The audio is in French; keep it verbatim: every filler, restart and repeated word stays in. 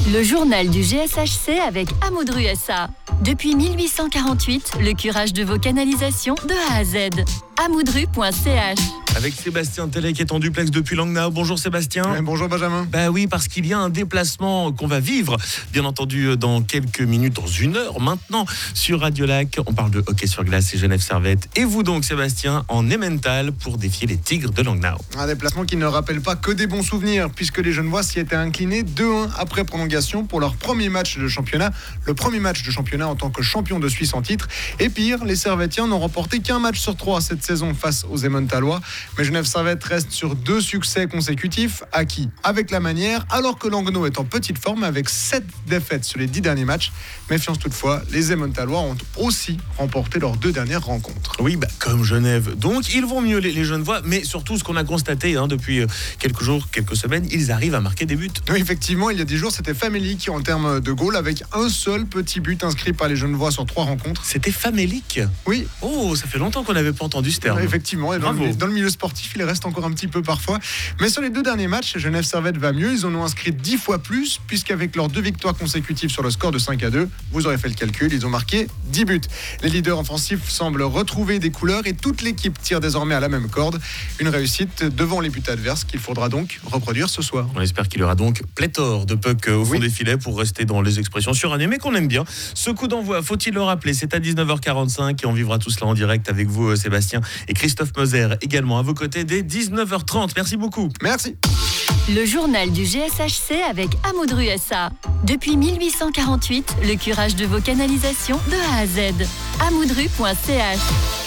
Le journal du G S H C avec Amoudru S A. Depuis mille huit cent quarante-huit, le curage de vos canalisations de A à Z. amoudru point c h. Avec Sébastien Tellet qui est en duplex depuis Langnau. Bonjour Sébastien. Ouais, bonjour Benjamin. Bah oui, parce qu'il y a un déplacement qu'on va vivre, bien entendu, dans quelques minutes, dans une heure maintenant, sur Radio Lac. On parle de hockey sur glace et Genève Servette. Et vous donc, Sébastien, en Emmental pour défier les Tigres de Langnau. Un déplacement qui ne rappelle pas que des bons souvenirs, puisque les Genevois s'y étaient inclinés deux un après prolongation pour leur premier match de championnat. Le premier match de championnat en tant que champion de Suisse en titre. Et pire, les Servettiens n'ont remporté qu'un match sur trois cette saison face aux Emmentalois. Mais Genève Servette reste sur deux succès consécutifs, acquis avec la manière, alors que Langnau est en petite forme avec sept défaites sur les dix derniers matchs. Méfiance toutefois, les Emmentalois ont aussi remporté leurs deux dernières rencontres. Oui, bah, comme Genève. Donc, ils vont mieux, les, les Genevois, mais surtout, ce qu'on a constaté hein, depuis euh, quelques jours, quelques semaines, ils arrivent à marquer des buts. Oui, effectivement, il y a dix jours, c'était Famélique en termes de goal, avec un seul petit but inscrit par les Genevois sur trois rencontres. C'était Famélique. Oui. Oh, ça fait longtemps qu'on n'avait pas entendu ce terme. Oui, effectivement, et dans le, dans le milieu sportif, il reste encore un petit peu parfois. Mais sur les deux derniers matchs, Genève Servette va mieux. Ils en ont inscrit dix fois plus, puisqu'avec leurs deux victoires consécutives sur le score de cinq à deux, vous aurez fait le calcul, ils ont marqué dix buts. Les leaders offensifs semblent retrouver des couleurs et toute l'équipe tire désormais à la même corde. Une réussite devant les buts adverses qu'il faudra donc reproduire ce soir. On espère qu'il y aura donc pléthore de pucks au fond oui. des filets pour rester dans les expressions surannées, mais qu'on aime bien. Ce coup d'envoi, faut-il le rappeler, c'est à dix-neuf heures quarante-cinq et on vivra tout cela en direct avec vous, Sébastien, et Christophe Moser également à vos côtés dès dix-neuf heures trente. Merci beaucoup. Merci. Le journal du G S H C avec Amoudru S A. Depuis mille huit cent quarante-huit, le curage de vos canalisations de A à Z. amoudru point c h.